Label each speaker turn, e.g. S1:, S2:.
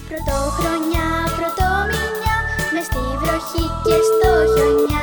S1: Πρωτοχρονιά, πρωτομηνιά, μες στη βροχή και στο χιονιά.